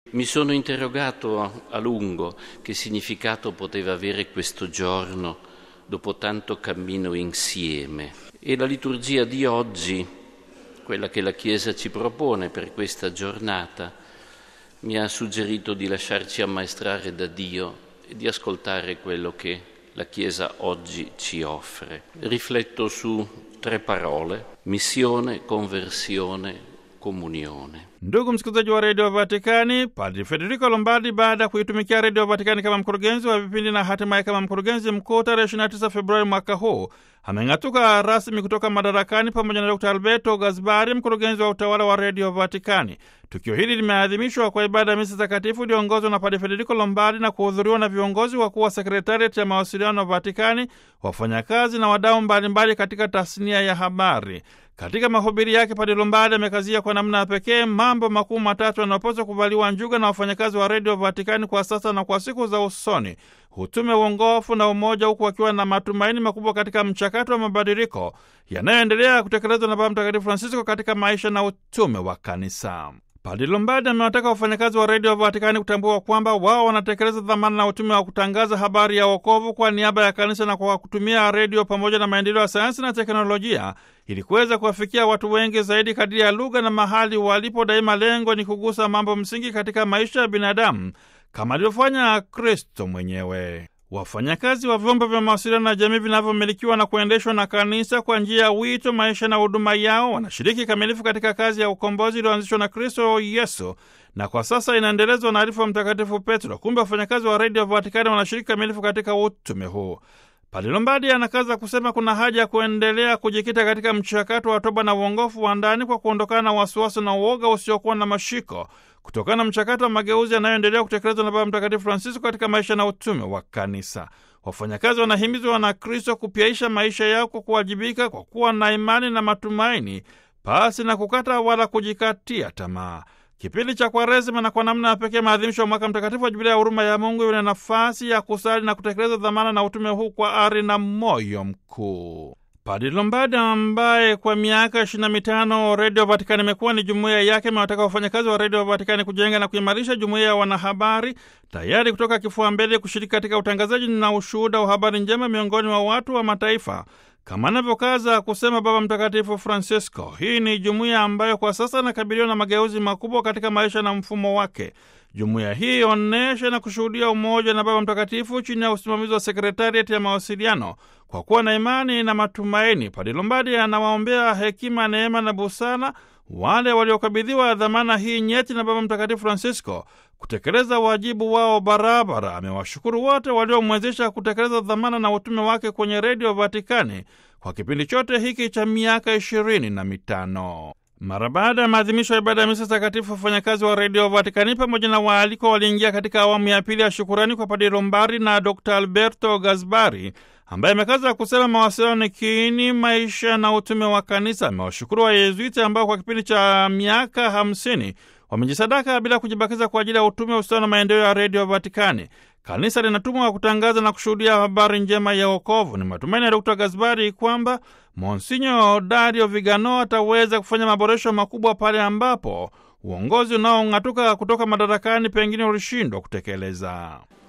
Mi sono interrogato a lungo che significato poteva avere questo giorno dopo tanto cammino insieme. E la liturgia di oggi, quella che la Chiesa ci propone per questa giornata, mi ha suggerito di lasciarci ammaestrare da Dio e di ascoltare quello che la Chiesa oggi ci offre. Rifletto su 3 parole: missione, conversione, comunione. Ndugu msikilizaji wa redio Vatikani, Padri Federico Lombardi baada ya kuitumikia redio Vatikani kama mkurugenzi wa vipindi na hatimaye kama mkurugenzi mkuu tarehe 29 Februari mwaka huu, ameng'atuka rasmi kutoka madarakani pamoja na Dr. Alberto Gasbari, mkurugenzi wa utawala wa redio Vatikani. Tukio hili limeadhimishwa kwa ibada ya misa takatifu iliyoongozwa na Padri Federico Lombardi na kuhudhuriwa na viongozi wakuu wa sekretariati ya mawasiliano Vatikani, wafanyakazi na wadau mbalimbali katika tasnia ya habari. Katika mahubiri yake, Padri Lombardi amekazia kwa namna ya pekee mambo makuu matatu yanayopaswa kuvaliwa njuga na wafanyakazi wa redio Vatikani kwa sasa na kwa siku za usoni: utume, uongofu na umoja, huku wakiwa na matumaini makubwa katika mchakato wa mabadiliko yanayoendelea kutekelezwa na Baba Mtakatifu Francisco katika maisha na utume wa Kanisa. Padri Lombardi amewataka wafanyakazi wa redio Vatikani kutambua kwamba wao wanatekeleza dhamana na utume wa kutangaza habari ya wokovu kwa niaba ya Kanisa na kwa kutumia redio pamoja na maendeleo ya sayansi na teknolojia ili kuweza kuwafikia watu wengi zaidi kadiri ya lugha na mahali walipo. Daima lengo ni kugusa mambo msingi katika maisha ya binadamu kama alivyofanya Kristo mwenyewe. Wafanyakazi wa vyombo vya mawasiliano na jamii vinavyomilikiwa na kuendeshwa na Kanisa kwa njia ya wito, maisha na huduma yao wanashiriki kamilifu katika kazi ya ukombozi iliyoanzishwa na Kristo Yesu na kwa sasa inaendelezwa na arifu wa Mtakatifu Petro. Kumbe wafanyakazi wa redio Vatikani wanashiriki kamilifu katika utume huu. Padri Lombardi anakaza kusema kuna haja ya kuendelea kujikita katika mchakato wa toba na uongofu wa ndani kwa kuondokana na wasiwasi na uoga usiokuwa na mashiko kutokana na mchakato wa mageuzi yanayoendelea kutekelezwa na Baba Mtakatifu Francisco katika maisha na utume wa Kanisa. Wafanyakazi wanahimizwa na Kristo kupyaisha maisha yao kwa kuwajibika, kwa kuwa na imani na matumaini pasi na kukata wala kujikatia tamaa. Kipindi cha Kwaresima na kwa namna ya pekee maadhimisho ya mwaka mtakatifu wa Jubilei ya huruma ya Mungu iwe na nafasi ya kusali na kutekeleza dhamana na utume huu kwa ari na moyo mkuu. Padri Lombardi ambaye kwa miaka 25 redio Vatikani imekuwa ni jumuiya yake, amewataka wafanyakazi wa redio Vatikani kujenga na kuimarisha jumuiya ya wanahabari tayari kutoka kifua mbele kushiriki katika utangazaji na ushuhuda wa habari njema miongoni mwa watu wa mataifa, kama anavyokaza kusema Baba Mtakatifu Francisco. Hii ni jumuiya ambayo kwa sasa inakabiliwa na mageuzi makubwa katika maisha na mfumo wake. Jumuiya hii ionesha na kushuhudia umoja na Baba Mtakatifu chini ya usimamizi wa sekretariati ya mawasiliano kwa kuwa na imani na matumaini. Padri Lombardi anawaombea hekima, neema na busara wale waliokabidhiwa dhamana hii nyeti na Baba Mtakatifu Francisco kutekeleza wajibu wao barabara. Amewashukuru wote waliomwezesha kutekeleza dhamana na utume wake kwenye redio Vatikani kwa kipindi chote hiki cha miaka 25. Mara baada ya maadhimisho ya ibada ya misa takatifu, wafanyakazi wa redio Vatikani pamoja na waalikwa waliingia katika awamu ya pili ya shukurani kwa Padri Lombardi na Dr. Alberto Gasbari ambaye amekaza kusema mawasiliano ni kiini, maisha na utume wa Kanisa. Amewashukuru Wayezuiti ambao kwa kipindi cha miaka 50 wamejisadaka bila kujibakiza kwa ajili ya utume, ustawi na maendeleo ya redio Vatikani. Kanisa linatumwa kutangaza na kushuhudia habari njema ya wokovu. Ni matumaini ya Dr. Gasbari kwamba Monsinyo Dario Vigano ataweza kufanya maboresho makubwa pale ambapo uongozi unaong'atuka kutoka madarakani pengine ulishindwa kutekeleza.